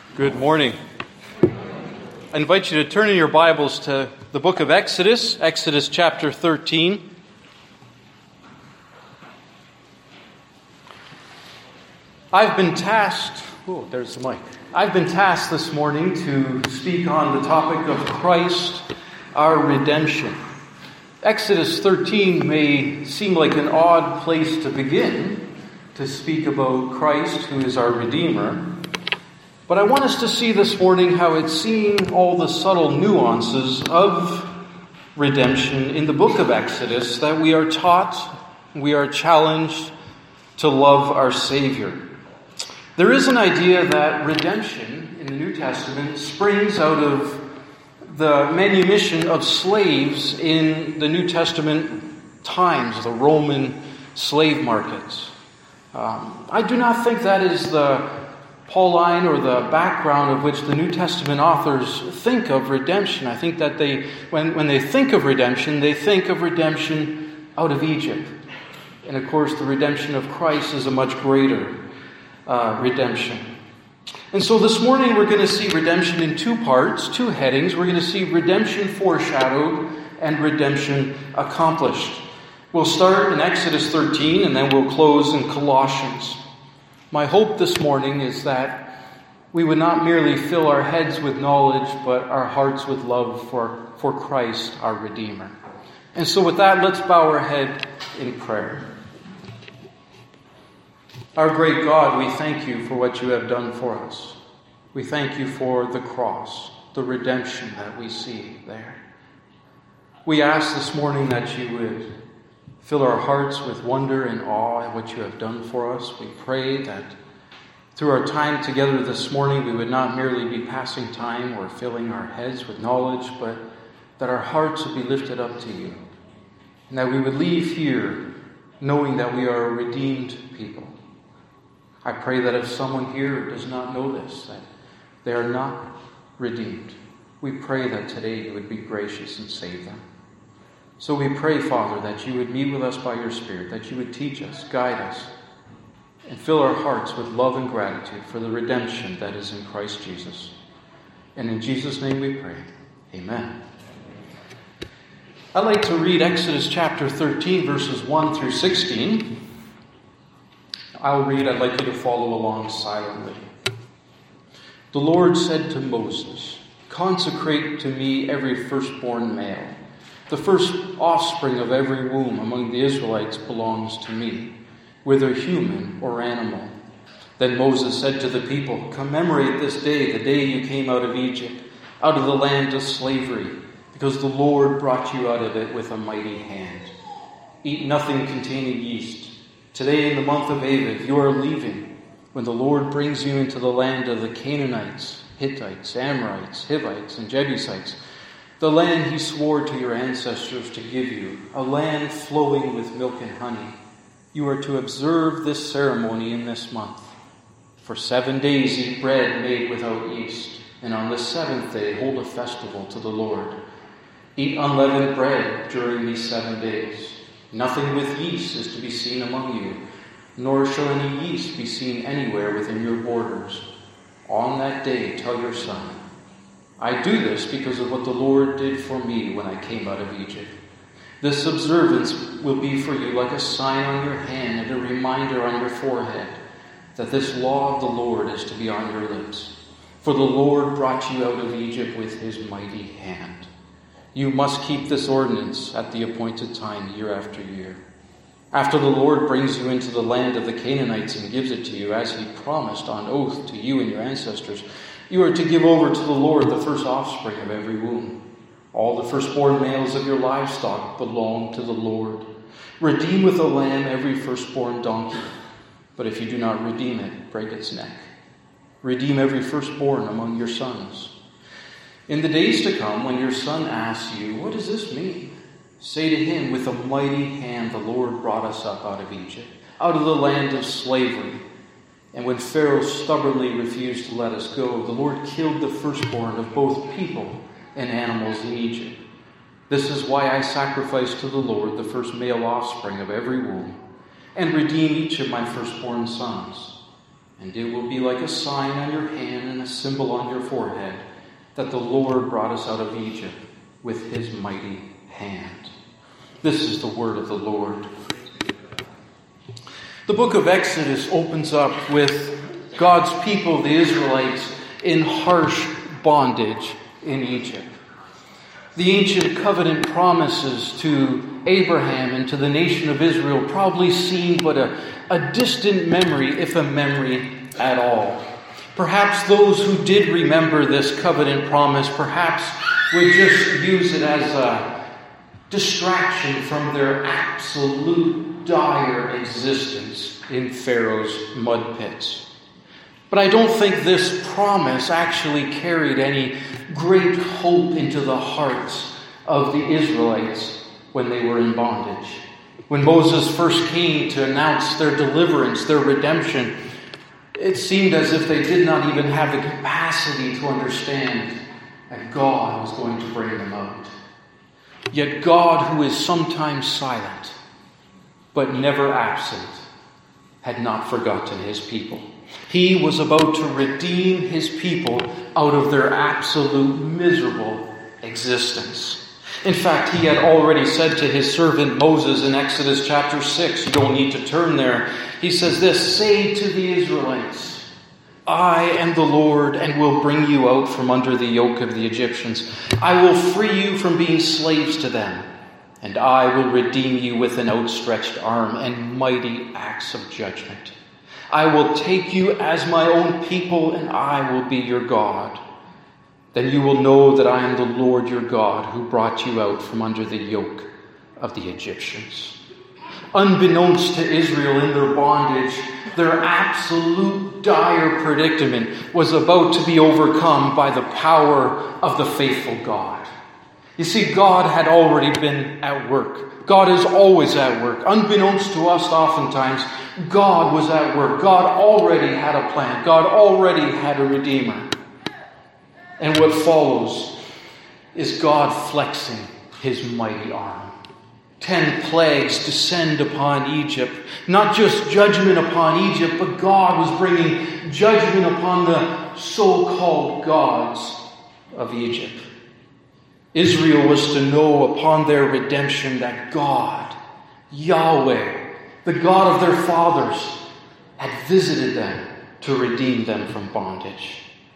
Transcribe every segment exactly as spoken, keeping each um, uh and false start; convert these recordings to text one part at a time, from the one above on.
Good morning. I invite you to turn in your Bibles to the book of Exodus, Exodus chapter thirteen. I've been tasked, oh, there's the mic. I've been tasked this morning to speak on the topic of Christ, our redemption. Exodus thirteen may seem like an odd place to begin to speak about Christ, who is our Redeemer. But I want us to see this morning how it's seeing all the subtle nuances of redemption in the book of Exodus that we are taught, we are challenged to love our Savior. There is an idea that redemption in the New Testament springs out of the manumission of slaves in the New Testament times, the Roman slave markets. Um, I do not think that is the Pauline or the background of which the New Testament authors think of redemption. I think that they, when, when they think of redemption, they think of redemption out of Egypt. And of course, the redemption of Christ is a much greater uh, redemption. And so this morning we're going to see redemption in two parts, two headings. We're going to see redemption foreshadowed and redemption accomplished. We'll start in Exodus thirteen and then we'll close in Colossians. My hope this morning is that we would not merely fill our heads with knowledge, but our hearts with love for, for Christ, our Redeemer. And so with that, let's bow our head in prayer. Our great God, we thank you for what you have done for us. We thank you for the cross, the redemption that we see there. We ask this morning that you would fill our hearts with wonder and awe at what you have done for us. We pray that through our time together this morning, we would not merely be passing time or filling our heads with knowledge, but that our hearts would be lifted up to you. And that we would leave here knowing that we are a redeemed people. I pray that if someone here does not know this, that they are not redeemed, we pray that today you would be gracious and save them. So we pray, Father, that you would meet with us by your Spirit, that you would teach us, guide us, and fill our hearts with love and gratitude for the redemption that is in Christ Jesus. And in Jesus' name we pray. Amen. I'd like to read Exodus chapter thirteen, verses one through sixteen. I'll read. I'd like you to follow along silently. The Lord said to Moses, "Consecrate to me every firstborn male. The first offspring of every womb among the Israelites belongs to me, whether human or animal." Then Moses said to the people, "Commemorate this day, the day you came out of Egypt, out of the land of slavery, because the Lord brought you out of it with a mighty hand. Eat nothing containing yeast. Today in the month of Aviv you are leaving, when the Lord brings you into the land of the Canaanites, Hittites, Amorites, Hivites, and Jebusites, the land he swore to your ancestors to give you, a land flowing with milk and honey. You are to observe this ceremony in this month. For seven days eat bread made without yeast, and on the seventh day hold a festival to the Lord. Eat unleavened bread during these seven days. Nothing with yeast is to be seen among you, nor shall any yeast be seen anywhere within your borders. On that day tell your son, I do this because of what the Lord did for me when I came out of Egypt. This observance will be for you like a sign on your hand and a reminder on your forehead that this law of the Lord is to be on your lips. For the Lord brought you out of Egypt with his mighty hand. You must keep this ordinance at the appointed time year after year. After the Lord brings you into the land of the Canaanites and gives it to you as he promised on oath to you and your ancestors, you are to give over to the Lord the first offspring of every womb. All the firstborn males of your livestock belong to the Lord. Redeem with a lamb every firstborn donkey. But if you do not redeem it, break its neck. Redeem every firstborn among your sons. In the days to come, when your son asks you, what does this mean? Say to him, with a mighty hand the Lord brought us up out of Egypt, out of the land of slavery. And when Pharaoh stubbornly refused to let us go, the Lord killed the firstborn of both people and animals in Egypt. This is why I sacrifice to the Lord the first male offspring of every womb, and redeem each of my firstborn sons. And it will be like a sign on your hand and a symbol on your forehead that the Lord brought us out of Egypt with his mighty hand. This is the word of the Lord. The book of Exodus opens up with God's people, the Israelites, in harsh bondage in Egypt. The ancient covenant promises to Abraham and to the nation of Israel probably seem but a, a distant memory, if a memory at all. Perhaps those who did remember this covenant promise perhaps would just use it as a distraction from their absolute dire existence in Pharaoh's mud pits. But I don't think this promise actually carried any great hope into the hearts of the Israelites when they were in bondage. When Moses first came to announce their deliverance, their redemption, it seemed as if they did not even have the capacity to understand that God was going to bring them out. Yet God, who is sometimes silent, but never absent, had not forgotten his people. He was about to redeem his people out of their absolute miserable existence. In fact, he had already said to his servant Moses in Exodus chapter six, you don't need to turn there, he says this, say to the Israelites, I am the Lord and will bring you out from under the yoke of the Egyptians. I will free you from being slaves to them, and I will redeem you with an outstretched arm and mighty acts of judgment. I will take you as my own people, and I will be your God. Then you will know that I am the Lord your God who brought you out from under the yoke of the Egyptians. Unbeknownst to Israel in their bondage, their absolute dire predicament was about to be overcome by the power of the faithful God. You see, God had already been at work. God is always at work. Unbeknownst to us oftentimes, God was at work. God already had a plan. God already had a Redeemer. And what follows is God flexing his mighty arm. Ten plagues descend upon Egypt. Not just judgment upon Egypt, but God was bringing judgment upon the so-called gods of Egypt. Israel was to know upon their redemption that God, Yahweh, the God of their fathers, had visited them to redeem them from bondage.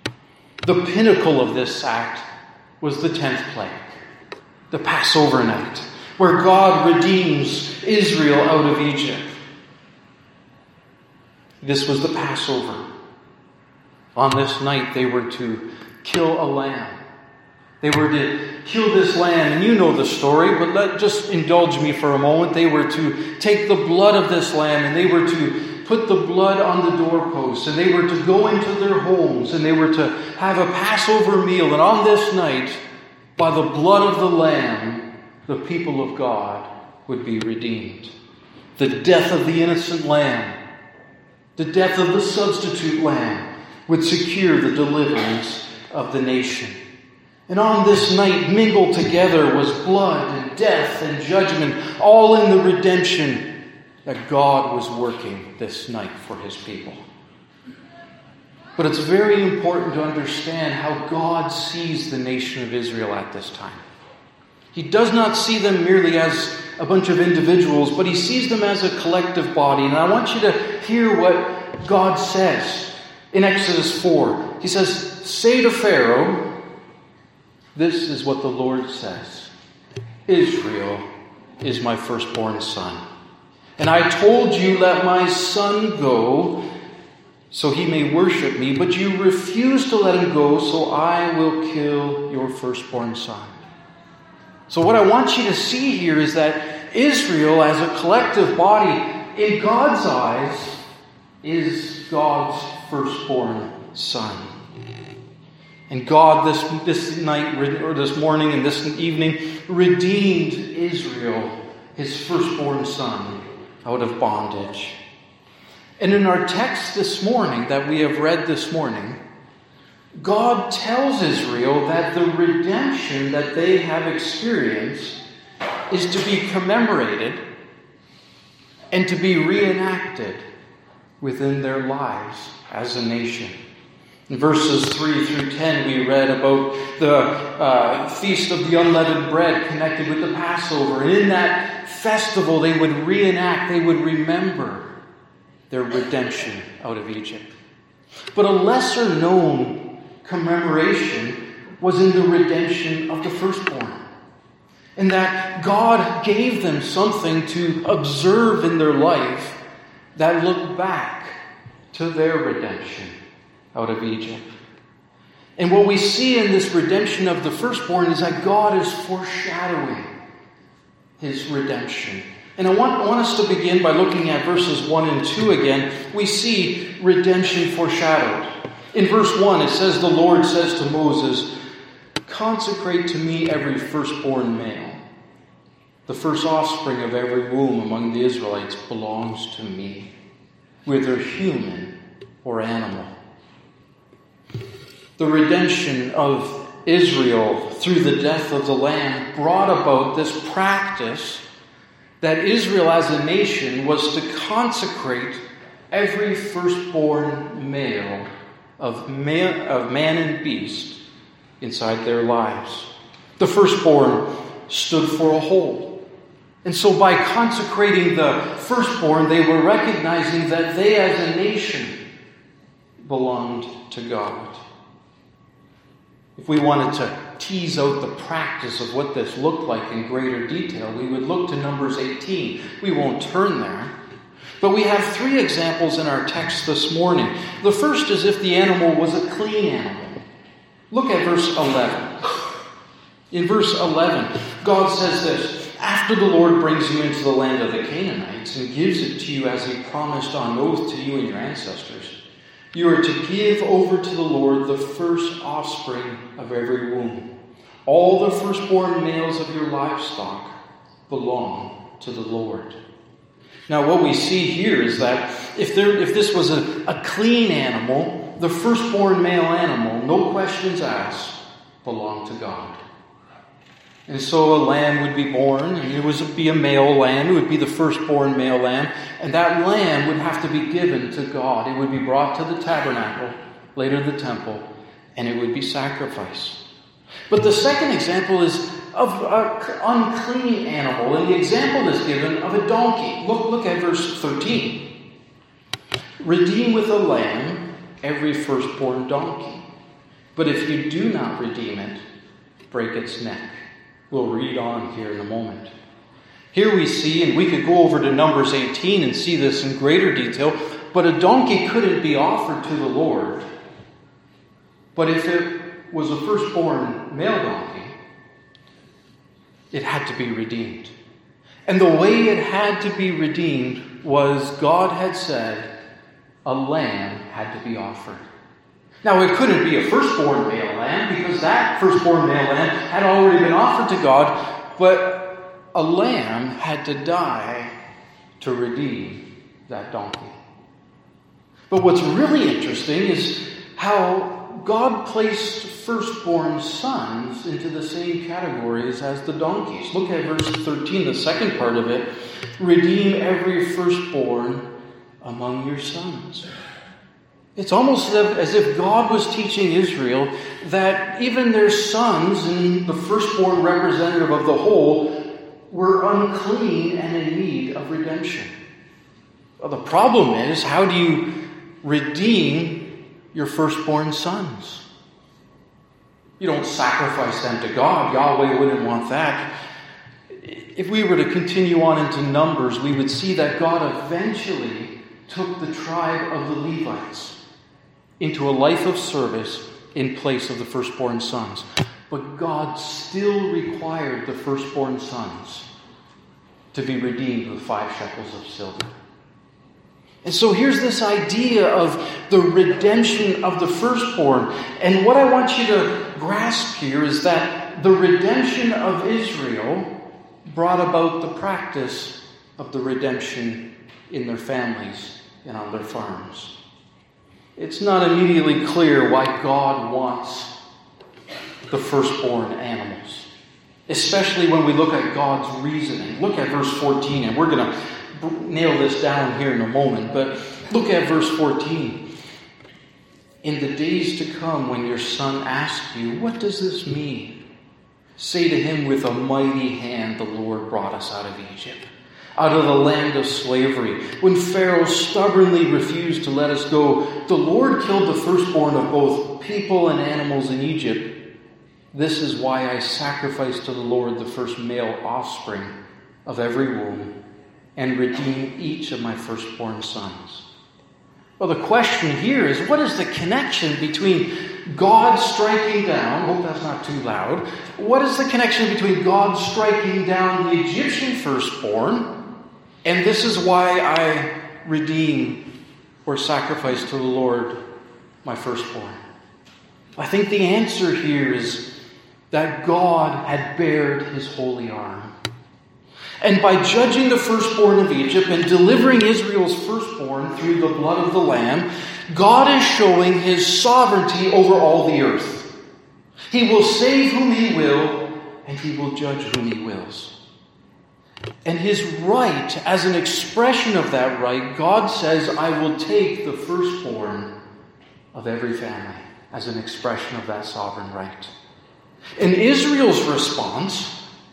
The pinnacle of this act was the tenth plague, the Passover night, where God redeems Israel out of Egypt. This was the Passover. On this night, they were to kill a lamb. They were to kill this lamb, and you know the story, but let just indulge me for a moment. They were to take the blood of this lamb, and they were to put the blood on the doorposts, and they were to go into their homes, and they were to have a Passover meal. And on this night, by the blood of the lamb, the people of God would be redeemed. The death of the innocent lamb, the death of the substitute lamb, would secure the deliverance of the nation. And on this night, mingled together was blood and death and judgment, all in the redemption that God was working this night for his people. But it's very important to understand how God sees the nation of Israel at this time. He does not see them merely as a bunch of individuals, but he sees them as a collective body. And I want you to hear what God says in Exodus four. He says, say to Pharaoh, this is what the Lord says. Israel is my firstborn son. And I told you, let my son go so he may worship me, but you refuse to let him go, so I will kill your firstborn son. So what I want you to see here is that Israel as a collective body, in God's eyes, is God's firstborn son. And God this, this night, or this morning and this evening, redeemed Israel, his firstborn son, out of bondage. And in our text this morning that we have read this morning, God tells Israel that the redemption that they have experienced is to be commemorated and to be reenacted within their lives as a nation. In verses three through ten, we read about the uh, Feast of the Unleavened Bread connected with the Passover. And in that festival, they would reenact, they would remember their redemption out of Egypt. But a lesser known commemoration was in the redemption of the firstborn. In that God gave them something to observe in their life that looked back to their redemption out of Egypt. And what we see in this redemption of the firstborn is that God is foreshadowing his redemption. And I want, I want us to begin by looking at verses one and two again. We see redemption foreshadowed. In verse one, it says, the Lord says to Moses, consecrate to me every firstborn male. The first offspring of every womb among the Israelites belongs to me, whether human or animal. The redemption of Israel through the death of the Lamb brought about this practice that Israel as a nation was to consecrate every firstborn male of man, of man and beast inside their lives. The firstborn stood for a whole. And so by consecrating the firstborn, they were recognizing that they as a nation belonged to God. If we wanted to tease out the practice of what this looked like in greater detail, we would look to Numbers eighteen. We won't turn there. But we have three examples in our text this morning. The first is if the animal was a clean animal. Look at verse eleven. In verse eleven, God says this, after the Lord brings you into the land of the Canaanites and gives it to you as he promised on oath to you and your ancestors, you are to give over to the Lord the first offspring of every womb. All the firstborn males of your livestock belong to the Lord. Now what we see here is that if there, if this was a, a clean animal, the firstborn male animal, no questions asked, belonged to God. And so a lamb would be born, and it would be a male lamb. It would be the firstborn male lamb. And that lamb would have to be given to God. It would be brought to the tabernacle, later the temple, and it would be sacrificed. But the second example is of an unclean animal. And the example is given of a donkey. Look, look at verse thirteen. Redeem with a lamb every firstborn donkey. But if you do not redeem it, break its neck. We'll read on here in a moment. Here we see, and we could go over to Numbers eighteen and see this in greater detail, but a donkey couldn't be offered to the Lord. But if it was a firstborn male donkey, it had to be redeemed. And the way it had to be redeemed was God had said a lamb had to be offered. Now, it couldn't be a firstborn male lamb because that firstborn male lamb had already been offered to God, but a lamb had to die to redeem that donkey. But what's really interesting is how God placed firstborn sons into the same categories as the donkeys. Look at verse thirteen, the second part of it. Redeem every firstborn among your sons. It's almost as if God was teaching Israel that even their sons, and the firstborn representative of the whole, were unclean and in need of redemption. Well, the problem is, how do you redeem your firstborn sons? You don't sacrifice them to God. Yahweh wouldn't want that. If we were to continue on into Numbers, we would see that God eventually took the tribe of the Levites into a life of service in place of the firstborn sons. But God still required the firstborn sons to be redeemed with five shekels of silver. And so here's this idea of the redemption of the firstborn. And what I want you to grasp here is that the redemption of Israel brought about the practice of the redemption in their families and on their farms. It's not immediately clear why God wants the firstborn animals, especially when we look at God's reasoning. Look at verse fourteen, and we're going to nail this down here in a moment. But Look at verse fourteen. In the days to come, when your son asks you, what does this mean? Say to him, with a mighty hand the Lord brought us out of Egypt, out of the land of slavery. When Pharaoh stubbornly refused to let us go, the Lord killed the firstborn of both people and animals in Egypt. This is why I sacrifice to the Lord the first male offspring of every womb and redeem each of my firstborn sons. Well, the question here is, what is the connection between God striking down, hope that's not too loud, what is the connection between God striking down the Egyptian firstborn, and this is why I redeem or sacrifice to the Lord my firstborn? I think the answer here is that God had bared his holy arm. And by judging the firstborn of Egypt and delivering Israel's firstborn through the blood of the Lamb, God is showing his sovereignty over all the earth. He will save whom he will, and he will judge whom he wills. And his right, as an expression of that right, God says, I will take the firstborn of every family, as an expression of that sovereign right. And Israel's response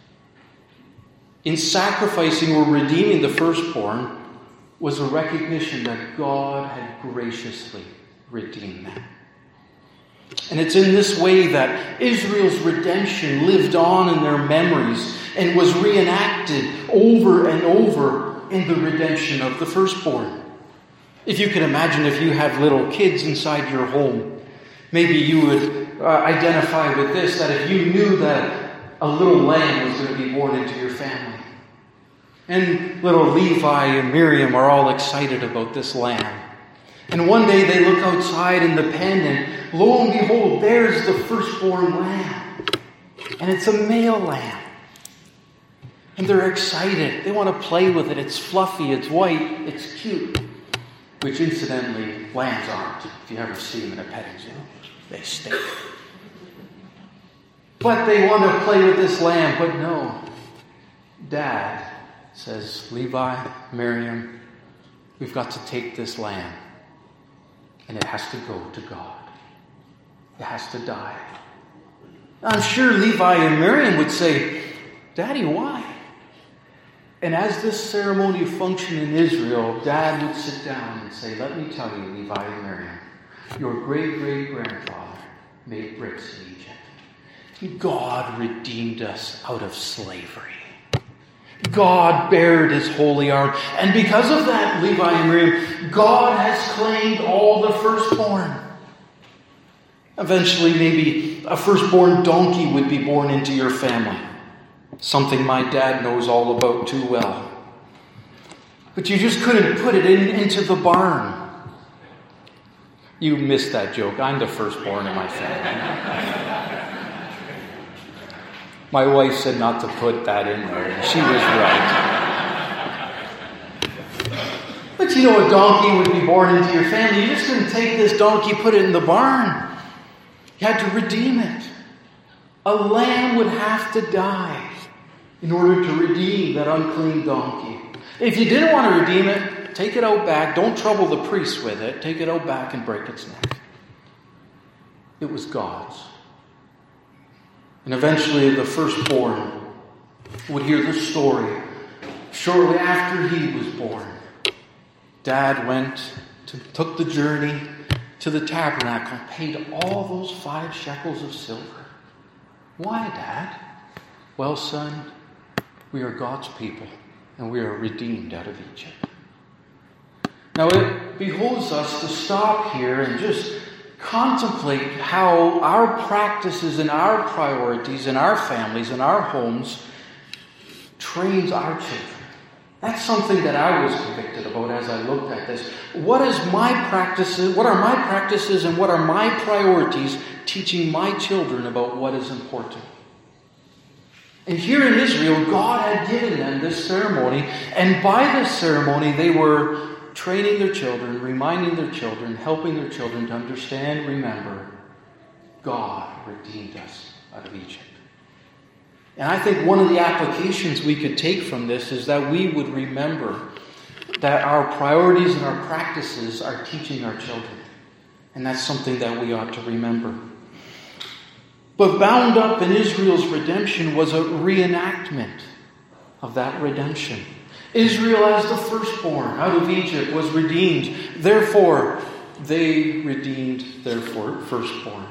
in sacrificing or redeeming the firstborn was a recognition that God had graciously redeemed them. And it's in this way that Israel's redemption lived on in their memories and was reenacted over and over in the redemption of the firstborn. If you can imagine, if you have little kids inside your home, maybe you would uh, identify with this, that if you knew that a little lamb was going to be born into your family, and little Levi and Miriam are all excited about this lamb. And one day they look outside in the pen and lo and behold, there's the firstborn lamb. And it's a male lamb. And they're excited. They want to play with it. It's fluffy, it's white, it's cute. Which incidentally, lambs aren't. If you ever see them in a petting zoo, they stink. But they want to play with this lamb. But no, Dad says, Levi, Miriam, we've got to take this lamb, and it has to go to God. It has to die. I'm sure Levi and Miriam would say, Daddy, why? And as this ceremony functioned in Israel, Dad would sit down and say, let me tell you, Levi and Miriam, your great-great-grandfather made bricks in Egypt. God redeemed us out of slavery. God bared his holy arm. And because of that, Levi and Miriam, God has claimed all the firstborn. Eventually, maybe a firstborn donkey would be born into your family. Something my dad knows all about too well. But you just couldn't put it in, into the barn. You missed that joke. I'm the firstborn in my family. My wife said not to put that in there, and she was right. But you know, a donkey would be born into your family. You just couldn't take this donkey, put it in the barn. You had to redeem it. A lamb would have to die in order to redeem that unclean donkey. If you didn't want to redeem it, take it out back. Don't trouble the priest with it. Take it out back and break its neck. It was God's. And eventually the firstborn would hear the story. Shortly after he was born, Dad went, to, took the journey to the tabernacle, paid all those five shekels of silver. Why, Dad? Well, son, we are God's people, and we are redeemed out of Egypt. Now, it behooves us to stop here and just contemplate how our practices and our priorities in our families and our homes trains our children. That's something that I was convicted about as I looked at this. What is my practices? What are my practices and what are my priorities teaching my children about what is important? And here in Israel, God had given them this ceremony, and by this ceremony, they were training their children, reminding their children, helping their children to understand, remember, God redeemed us out of Egypt. And I think one of the applications we could take from this is that we would remember that our priorities and our practices are teaching our children. And that's something that we ought to remember. But bound up in Israel's redemption was a reenactment of that redemption. Israel, as the firstborn out of Egypt, was redeemed. Therefore, they redeemed their firstborn.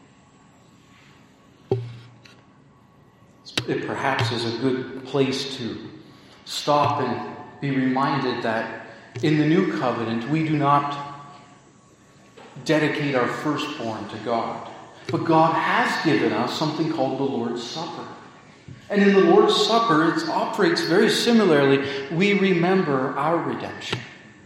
It perhaps is a good place to stop and be reminded that in the new covenant, we do not dedicate our firstborn to God. But God has given us something called the Lord's Supper. And in the Lord's Supper, it operates very similarly. We remember our redemption.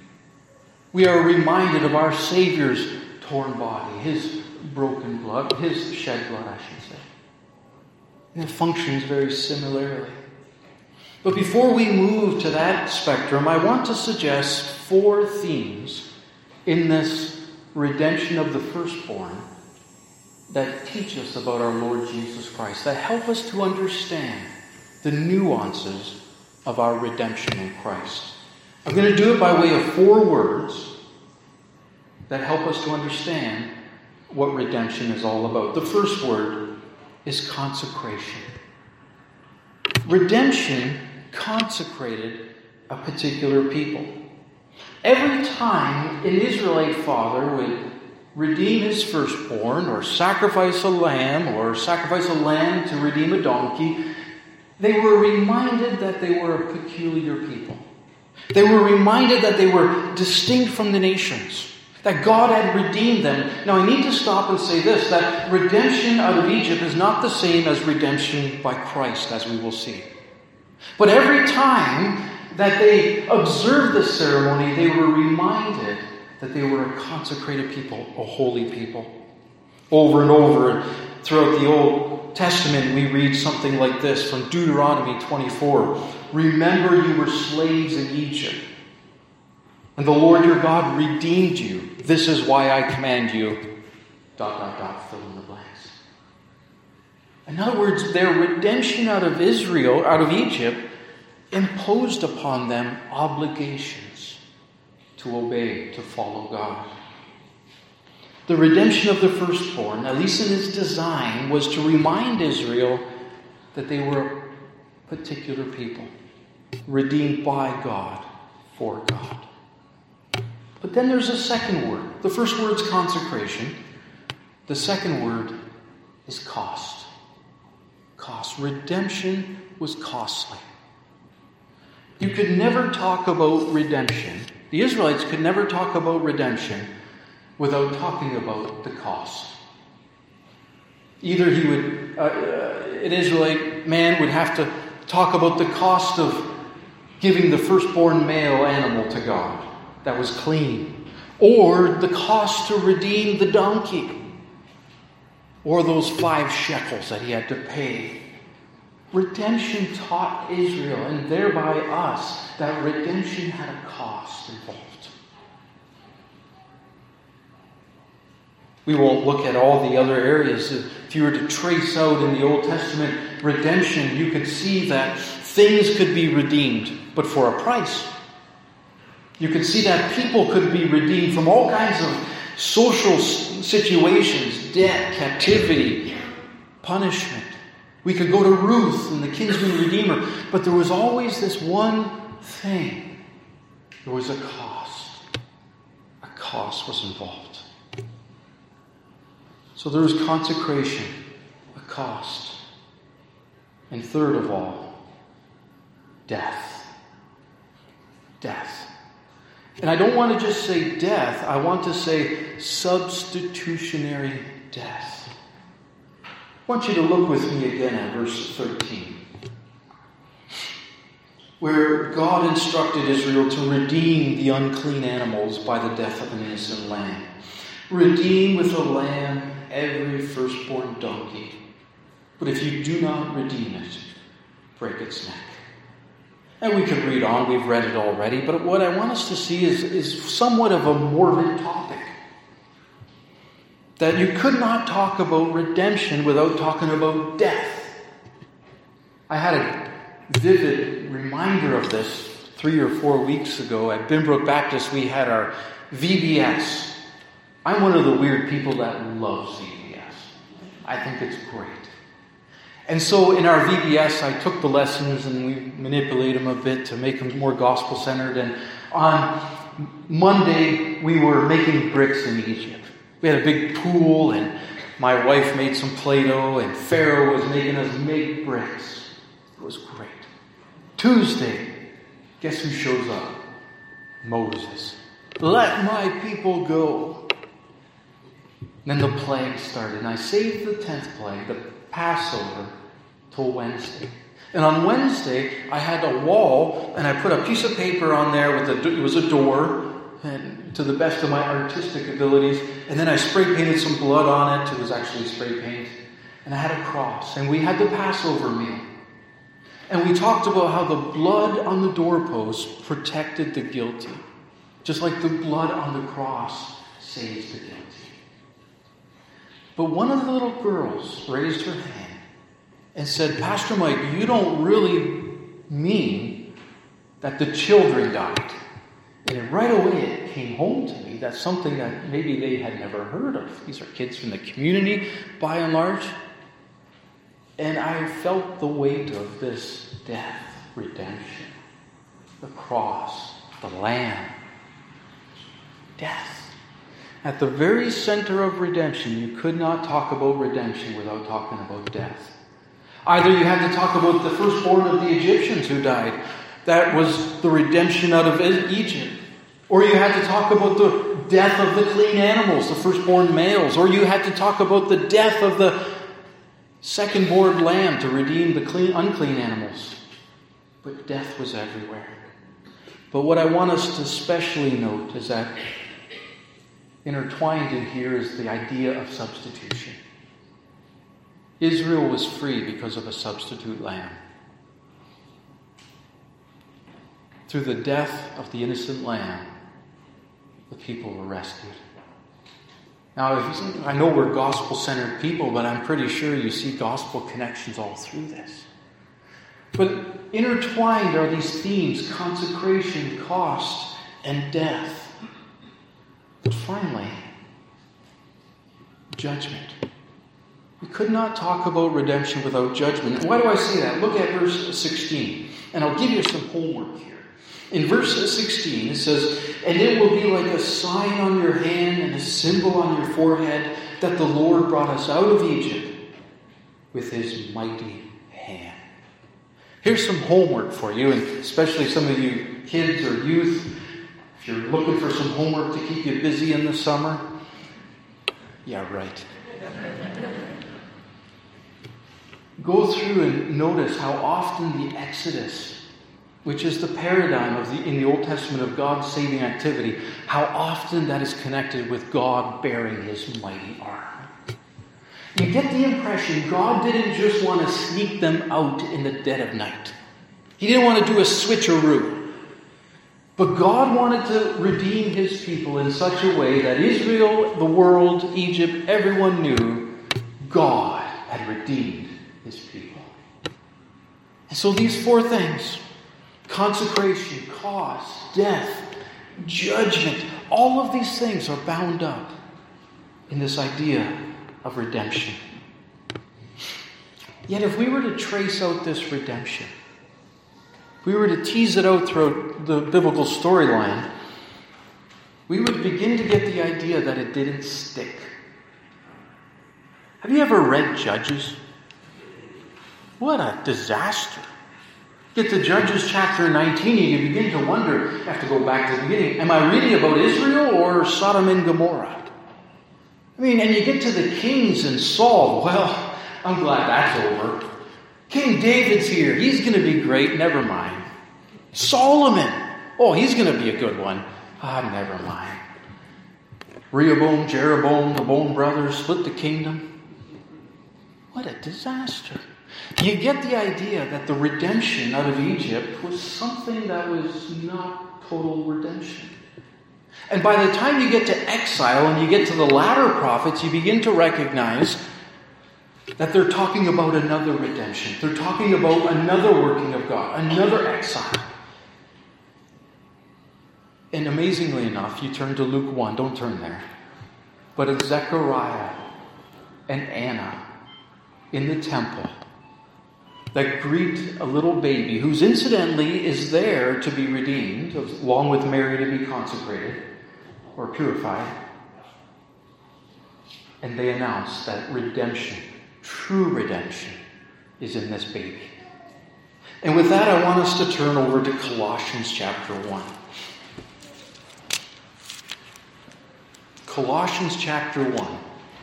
We are reminded of our Savior's torn body, His broken blood, His shed blood, I should say. And it functions very similarly. But before we move to that spectrum, I want to suggest four themes in this redemption of the firstborn that teach us about our Lord Jesus Christ, that help us to understand the nuances of our redemption in Christ. I'm going to do it by way of four words that help us to understand what redemption is all about. The first word is consecration. Redemption consecrated a particular people. Every time an Israelite father would redeem his firstborn, or sacrifice a lamb, or sacrifice a lamb to redeem a donkey, they were reminded that they were a peculiar people. They were reminded that they were distinct from the nations, that God had redeemed them. Now I need to stop and say this, that redemption out of Egypt is not the same as redemption by Christ, as we will see. But every time that they observed this ceremony, they were reminded that they were a consecrated people, a holy people. Over and over throughout the Old Testament, we read something like this from Deuteronomy twenty-four. Remember you were slaves in Egypt, and the Lord your God redeemed you. This is why I command you, dot, dot, dot, fill in the blanks. In other words, their redemption out of Israel, out of Egypt, imposed upon them obligations to obey, to follow God. The redemption of the firstborn, at least in its design, was to remind Israel that they were a particular people, redeemed by God, for God. But then there's a second word. The first word is consecration. The second word is cost. Cost. Redemption was costly. You could never talk about redemption. The Israelites could never talk about redemption without talking about the cost. Either he would, uh, an Israelite man would have to talk about the cost of giving the firstborn male animal to God that was clean, or the cost to redeem the donkey, or those five shekels that he had to pay. Redemption taught Israel, and thereby us, that redemption had a cost involved. We won't look at all the other areas. If you were to trace out in the Old Testament redemption, you could see that things could be redeemed, but for a price. You could see that people could be redeemed from all kinds of social situations, debt, captivity, punishment. We could go to Ruth and the kinsman redeemer, but there was always this one thing. There was a cost. A cost was involved. So there was consecration, a cost. And third of all, death. Death. And I don't want to just say death, I want to say substitutionary death. I want you to look with me again at verse thirteen, where God instructed Israel to redeem the unclean animals by the death of an innocent lamb. Redeem with a lamb every firstborn donkey. But if you do not redeem it, break its neck. And we could read on, we've read it already, but what I want us to see is, is somewhat of a morbid topic. That you could not talk about redemption without talking about death. I had a vivid reminder of this three or four weeks ago at Binbrook Baptist, we had our V B S. I'm one of the weird people that loves V B S. I think it's great. And so in our V B S, I took the lessons and we manipulated them a bit to make them more gospel-centered. And on Monday, we were making bricks in Egypt. We had a big pool, and my wife made some Play-Doh, and Pharaoh was making us make bricks. It was great. Tuesday, guess who shows up? Moses. Let my people go. And then the plague started, and I saved the tenth plague, the Passover, till Wednesday. And on Wednesday, I had a wall, and I put a piece of paper on there with a, it was a door, and to the best of my artistic abilities. And then I spray painted some blood on it. It was actually spray paint. And I had a cross, and we had the Passover meal. And we talked about how the blood on the doorpost protected the guilty, just like the blood on the cross saves the guilty. But one of the little girls raised her hand and said, Pastor Mike, you don't really mean that the children died. And right away it came home to me. That's something that maybe they had never heard of. These are kids from the community, by and large. And I felt the weight of this death, redemption, the cross, the Lamb, death. At the very center of redemption, you could not talk about redemption without talking about death. Either you had to talk about the firstborn of the Egyptians who died. That was the redemption out of Egypt. Or you had to talk about the death of the clean animals, the firstborn males. Or you had to talk about the death of the second-born lamb to redeem the clean, unclean animals. But death was everywhere. But what I want us to especially note is that intertwined in here is the idea of substitution. Israel was free because of a substitute lamb. Through the death of the innocent lamb, the people were rescued. Now, if, I know we're gospel-centered people, but I'm pretty sure you see gospel connections all through this. But intertwined are these themes: consecration, cost, and death. But finally, judgment. We could not talk about redemption without judgment. And why do I say that? Look at verse sixteen. And I'll give you some homework here. In verse sixteen, it says, "And it will be like a sign on your hand and a symbol on your forehead that the Lord brought us out of Egypt with his mighty hand." Here's some homework for you, and especially some of you kids or youth. If you're looking for some homework to keep you busy in the summer, yeah, right. Go through and notice how often the Exodus, which is the paradigm of the in the Old Testament of God's saving activity, how often that is connected with God bearing his mighty arm. You get the impression God didn't just want to sneak them out in the dead of night. He didn't want to do a switcheroo. But God wanted to redeem his people in such a way that Israel, the world, Egypt, everyone knew God had redeemed his people. And so these four things, consecration, cost, death, judgment, all of these things are bound up in this idea of redemption. Yet if we were to trace out this redemption, if we were to tease it out through the biblical storyline, we would begin to get the idea that it didn't stick. Have you ever read Judges? What a disaster. Get to Judges chapter nineteen, and you begin to wonder, you have to go back to the beginning, am I reading about Israel or Sodom and Gomorrah? I mean, and you get to the kings and Saul. Well, I'm glad that's over. King David's here. He's going to be great. Never mind. Solomon. Oh, he's going to be a good one. Ah, never mind. Rehoboam, Jeroboam, the Bone brothers split the kingdom. What a disaster. You get the idea that the redemption out of Egypt was something that was not total redemption. And by the time you get to exile and you get to the latter prophets, you begin to recognize that they're talking about another redemption. They're talking about another working of God, another exile. And amazingly enough, you turn to Luke one, don't turn there. But it's Zechariah and Anna in the temple that greet a little baby who's incidentally is there to be redeemed, along with Mary to be consecrated or purified. And they announce that redemption, true redemption, is in this baby. And with that, I want us to turn over to Colossians chapter one. Colossians chapter one.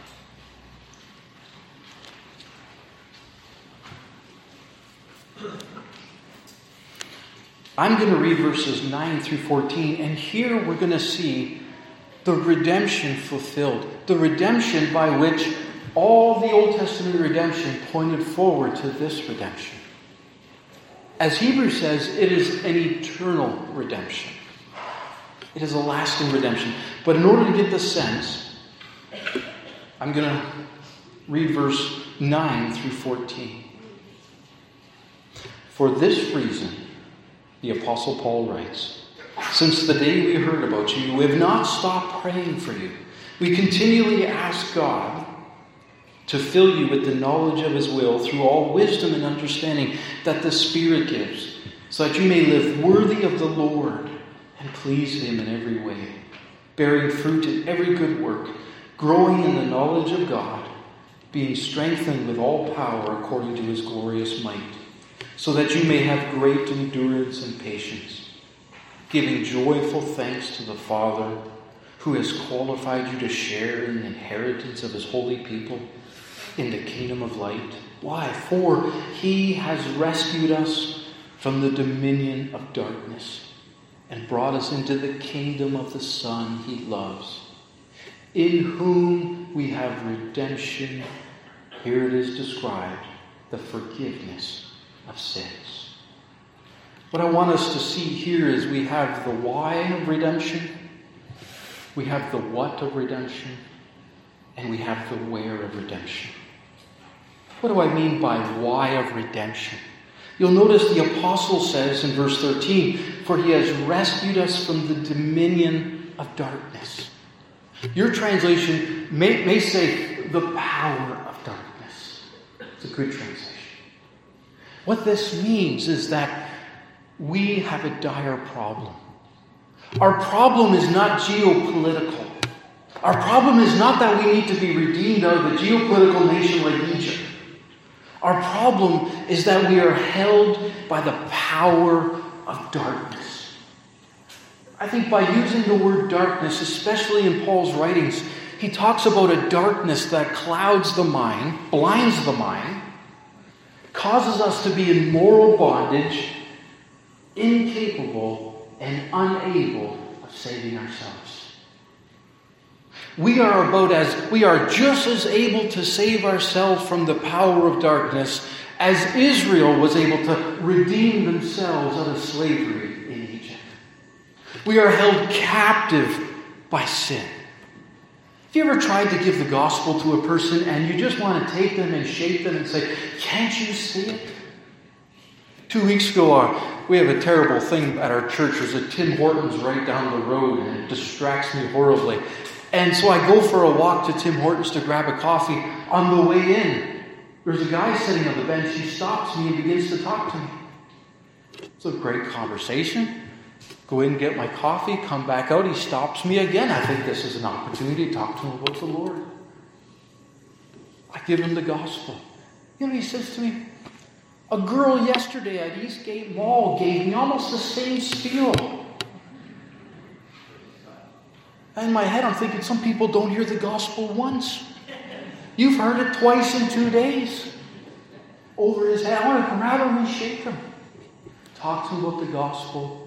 I'm going to read verses nine through fourteen, and here we're going to see the redemption fulfilled. The redemption by which all the Old Testament redemption pointed forward to this redemption. As Hebrews says, it is an eternal redemption. It is a lasting redemption. But in order to get the sense, I'm going to read verse nine through fourteen. For this reason, the Apostle Paul writes, since the day we heard about you, we have not stopped praying for you. We continually ask God to fill you with the knowledge of His will through all wisdom and understanding that the Spirit gives, so that you may live worthy of the Lord and please Him in every way, bearing fruit in every good work, growing in the knowledge of God, being strengthened with all power according to His glorious might, so that you may have great endurance and patience, giving joyful thanks to the Father who has qualified you to share in the inheritance of His holy people in the kingdom of light. Why? For He has rescued us from the dominion of darkness and brought us into the kingdom of the Son He loves, in whom we have redemption. Here it is described, the forgiveness of sins. What I want us to see here is we have the why of redemption, we have the what of redemption, and we have the where of redemption. What do I mean by why of redemption? You'll notice the apostle says in verse thirteen, for He has rescued us from the dominion of darkness. Your translation may, may say the power of darkness. It's a good translation. What this means is that we have a dire problem. Our problem is not geopolitical. Our problem is not that we need to be redeemed out of a geopolitical nation like Egypt. Our problem is that we are held by the power of darkness. I think by using the word darkness, especially in Paul's writings, he talks about a darkness that clouds the mind, blinds the mind, causes us to be in moral bondage, incapable and unable of saving ourselves. We are about as we are just as able to save ourselves from the power of darkness as Israel was able to redeem themselves out of slavery in Egypt. We are held captive by sin. Have you ever tried to give the gospel to a person and you just want to take them and shake them and say, can't you see it? Two weeks ago, uh, we have a terrible thing at our church. There's a Tim Hortons right down the road and it distracts me horribly. And so I go for a walk to Tim Hortons to grab a coffee. On the way in, there's a guy sitting on the bench. He stops me and begins to talk to me. It's a great conversation. Go in and get my coffee, come back out. He stops me again. I think this is an opportunity to talk to him about the Lord. I give him the gospel. You know what he says to me? A girl yesterday at Eastgate Mall gave me almost the same spiel. In my head, I'm thinking, some people don't hear the gospel once. You've heard it twice in two days. Over his head. I want to grab him and shake him. Talk to him about the gospel.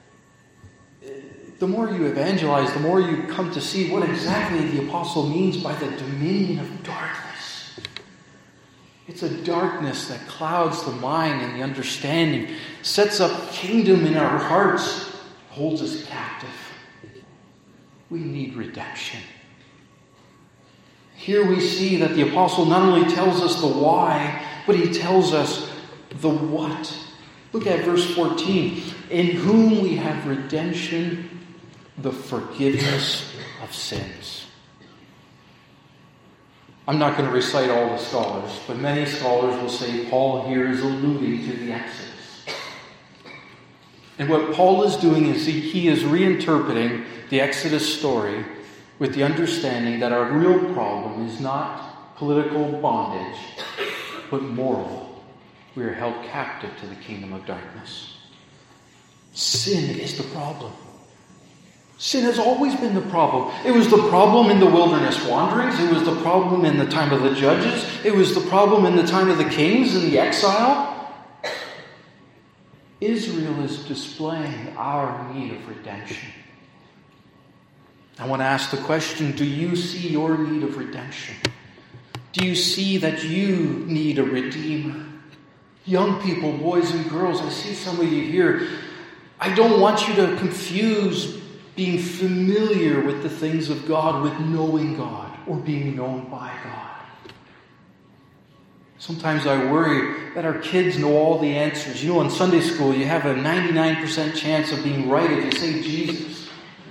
The more you evangelize, the more you come to see what exactly the apostle means by the dominion of darkness. It's a darkness that clouds the mind and the understanding, sets up kingdom in our hearts, holds us captive. We need redemption. Here we see that the apostle not only tells us the why, but he tells us the what. Look at verse fourteen. In whom we have redemption the forgiveness of sins. I'm not going to recite all the scholars, but many scholars will say Paul here is alluding to the Exodus. And what Paul is doing is he, he is reinterpreting the Exodus story with the understanding that our real problem is not political bondage, but moral. We are held captive to the kingdom of darkness. Sin is the problem. Sin has always been the problem. It was the problem in the wilderness wanderings. It was the problem in the time of the judges. It was the problem in the time of the kings and the exile. Israel is displaying our need of redemption. I want to ask the question, do you see your need of redemption? Do you see that you need a redeemer? Young people, boys and girls, I see some of you here. I don't want you to confuse being familiar with the things of God with knowing God or being known by God. Sometimes I worry that our kids know all the answers. You know, in Sunday school, you have a ninety-nine percent chance of being right if you say Jesus.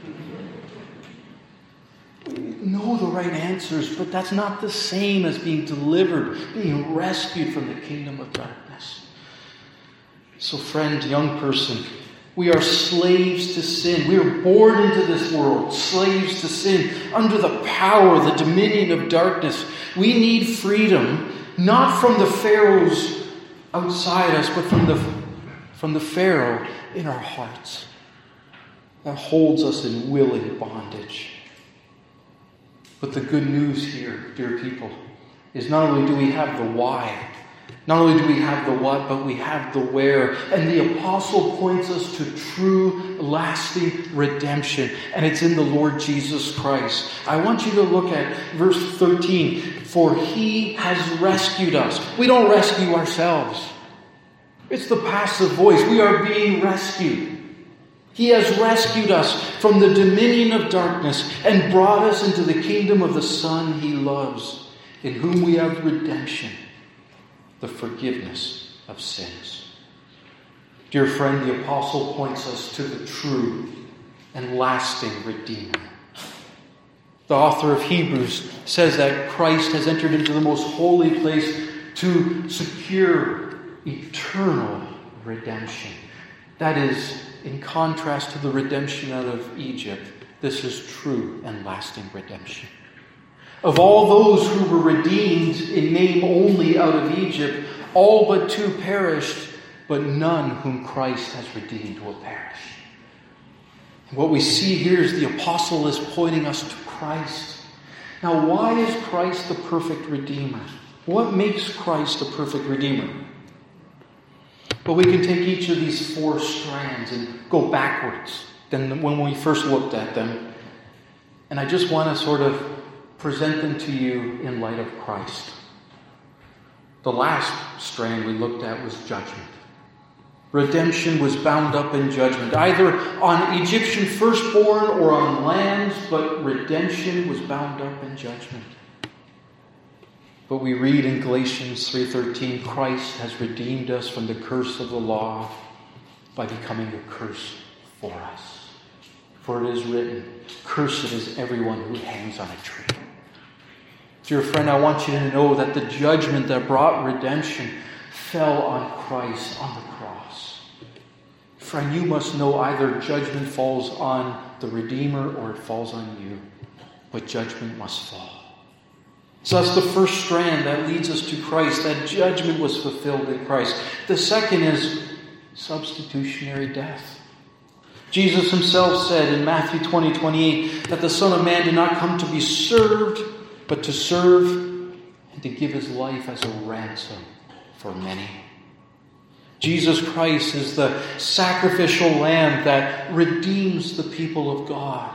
We know the right answers, but that's not the same as being delivered, being rescued from the kingdom of darkness. So, friend, young person, we are slaves to sin. We are born into this world, slaves to sin, under the power, the dominion of darkness. We need freedom, not from the pharaohs outside us, but from the, from the Pharaoh in our hearts that holds us in willing bondage. But the good news here, dear people, is not only do we have the why, not only do we have the what, but we have the where. And the apostle points us to true, lasting redemption. And it's in the Lord Jesus Christ. I want you to look at verse thirteen. For he has rescued us. We don't rescue ourselves. It's the passive voice. We are being rescued. He has rescued us from the dominion of darkness and brought us into the kingdom of the Son he loves, in whom we have redemption, the forgiveness of sins. Dear friend, the apostle points us to the true and lasting Redeemer. The author of Hebrews says that Christ has entered into the most holy place to secure eternal redemption. That is, in contrast to the redemption out of Egypt, this is true and lasting redemption. Of all those who were redeemed in name only out of Egypt, all but two perished, but none whom Christ has redeemed will perish. What we see here is the apostle is pointing us to Christ. Now, why is Christ the perfect Redeemer? What makes Christ a perfect Redeemer? But we can take each of these four strands and go backwards than when we first looked at them. And I just want to sort of present them to you in light of Christ. The last strand we looked at was judgment. Redemption was bound up in judgment, either on Egyptian firstborn or on lands, but redemption was bound up in judgment. But we read in Galatians three thirteen, Christ has redeemed us from the curse of the law by becoming a curse for us. For it is written, cursed is everyone who hangs on a tree. Dear friend, I want you to know that the judgment that brought redemption fell on Christ on the cross. Friend, you must know either judgment falls on the Redeemer or it falls on you. But judgment must fall. So that's the first strand that leads us to Christ. That judgment was fulfilled in Christ. The second is substitutionary death. Jesus himself said in Matthew twenty twenty-eight that the Son of Man did not come to be served, but to serve and to give his life as a ransom for many. Jesus Christ is the sacrificial lamb that redeems the people of God,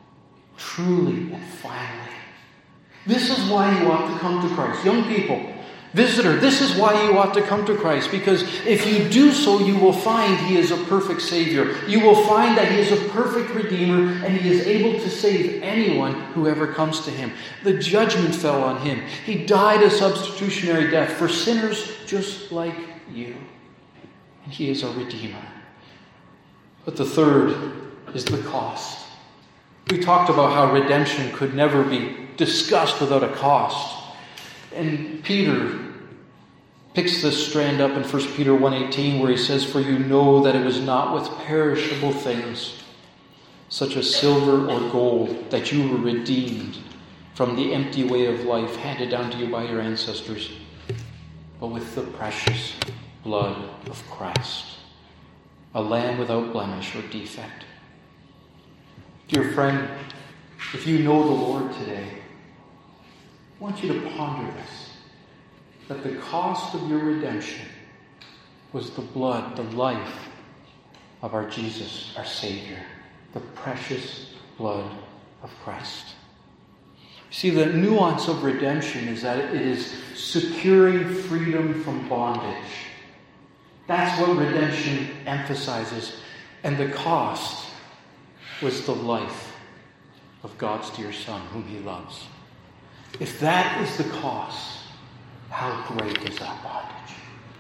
truly and finally. This is why you ought to come to Christ. Young people, visitor, this is why you ought to come to Christ. Because if you do so, you will find he is a perfect Savior. You will find that he is a perfect Redeemer, and he is able to save anyone who ever comes to him. The judgment fell on him. He died a substitutionary death for sinners just like you. And he is a Redeemer. But the third is the cost. We talked about how redemption could never be discussed without a cost. And Peter picks this strand up in First Peter one eighteen, where he says, "For you know that it was not with perishable things, such as silver or gold, that you were redeemed from the empty way of life handed down to you by your ancestors, but with the precious blood of Christ, a lamb without blemish or defect." Dear friend, if you know the Lord today, I want you to ponder this, that the cost of your redemption was the blood, the life of our Jesus, our Savior, the precious blood of Christ. See, the nuance of redemption is that it is securing freedom from bondage. That's what redemption emphasizes. And the cost was the life of God's dear Son, whom He loves. If that is the cost, how great is that bondage?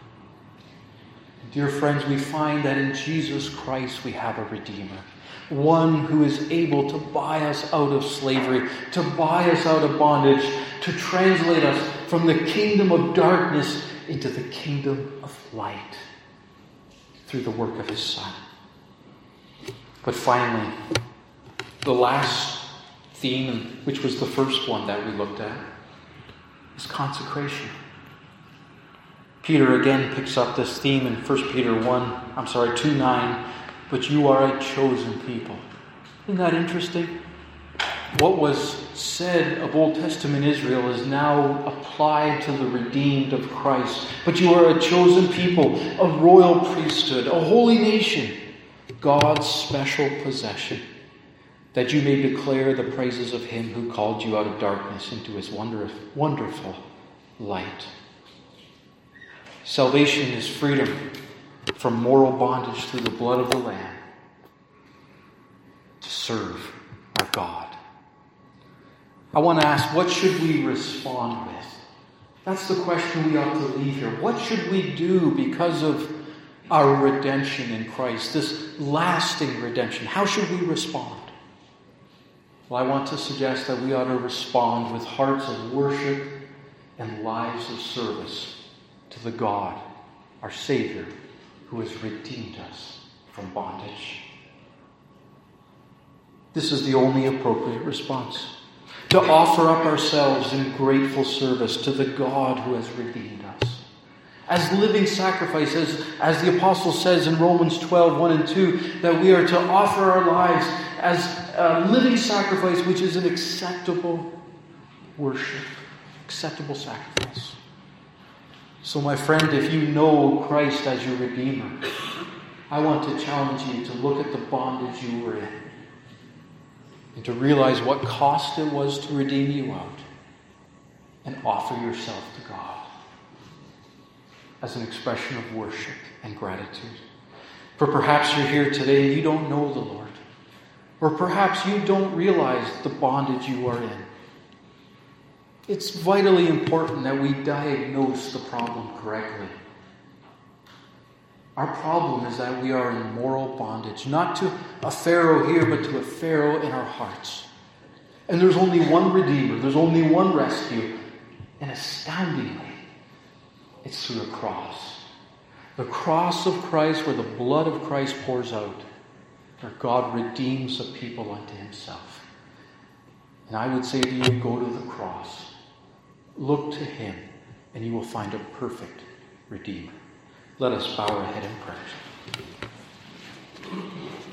Dear friends, we find that in Jesus Christ we have a Redeemer. One who is able to buy us out of slavery, to buy us out of bondage, to translate us from the kingdom of darkness into the kingdom of light through the work of His Son. But finally, the last theme, which was the first one that we looked at, is consecration. Peter again picks up this theme in First Peter one, I'm sorry, two nine, "But you are a chosen people." Isn't that interesting? What was said of Old Testament Israel is now applied to the redeemed of Christ. "But you are a chosen people, a royal priesthood, a holy nation, God's special possession, that you may declare the praises of Him who called you out of darkness into His wonderful, wonderful light." Salvation is freedom from moral bondage through the blood of the Lamb to serve our God. I want to ask, what should we respond with? That's the question we ought to leave here. What should we do because of our redemption in Christ, this lasting redemption? How should we respond? Well, I want to suggest that we ought to respond with hearts of worship and lives of service to the God, our Savior, who has redeemed us from bondage. This is the only appropriate response. To offer up ourselves in grateful service to the God who has redeemed us. As living sacrifices, as the Apostle says in Romans twelve, one and two, that we are to offer our lives as a living sacrifice, which is an acceptable worship, acceptable sacrifice. So my friend, if you know Christ as your Redeemer, I want to challenge you to look at the bondage you were in and to realize what cost it was to redeem you out and offer yourself to God as an expression of worship and gratitude. For perhaps you're here today and you don't know the Lord. Or perhaps you don't realize the bondage you are in. It's vitally important that we diagnose the problem correctly. Our problem is that we are in moral bondage, not to a Pharaoh here, but to a Pharaoh in our hearts. And there's only one Redeemer, there's only one rescue, and astoundingly, it's through the cross. The cross of Christ, where the blood of Christ pours out, where God redeems a people unto Himself. And I would say to you, go to the cross. Look to Him, and you will find a perfect Redeemer. Let us bow our head in prayer.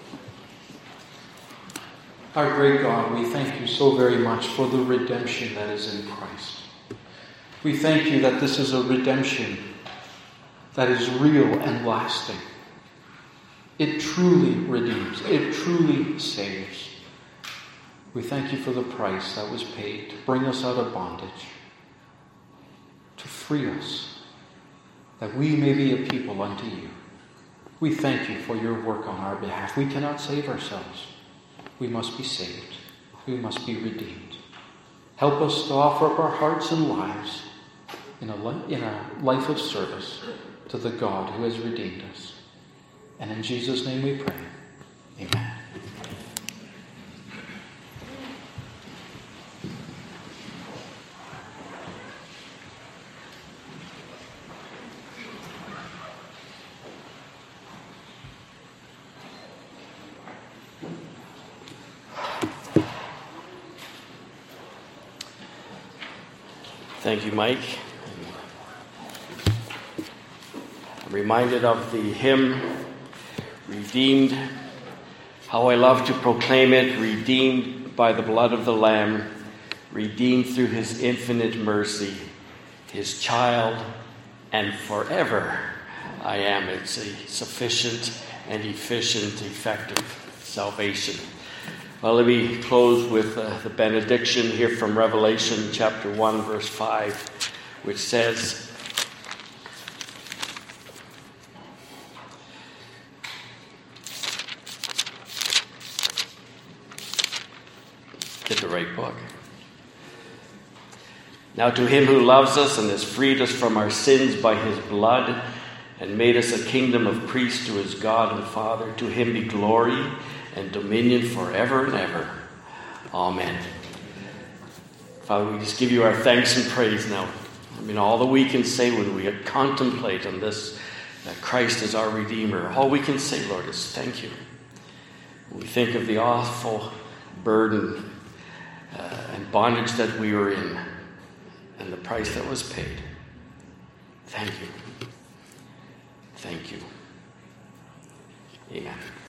Our great God, we thank you so very much for the redemption that is in Christ. We thank you that this is a redemption that is real and lasting. It truly redeems. It truly saves. We thank you for the price that was paid to bring us out of bondage, to free us, that we may be a people unto you. We thank you for your work on our behalf. We cannot save ourselves. We must be saved. We must be redeemed. Help us to offer up our hearts and lives in a, li- in a life of service to the God who has redeemed us. And in Jesus' name we pray. Amen. Thank you, Mike. I'm reminded of the hymn, Redeemed. How I love to proclaim it, redeemed by the blood of the Lamb, redeemed through his infinite mercy, his child, and forever I am. It's a sufficient and efficient, effective salvation. Well, let me close with uh, the benediction here from Revelation chapter one, verse five, which says, get the right book. Now to him who loves us and has freed us from our sins by his blood and made us a kingdom of priests to his God and Father, to him be glory and dominion forever and ever. Amen. Father, we just give you our thanks and praise now. I mean, all that we can say when we contemplate on this, that Christ is our Redeemer, all we can say, Lord, is thank you. When we think of the awful burden uh, and bondage that we were in and the price that was paid, thank you. Thank you. Amen.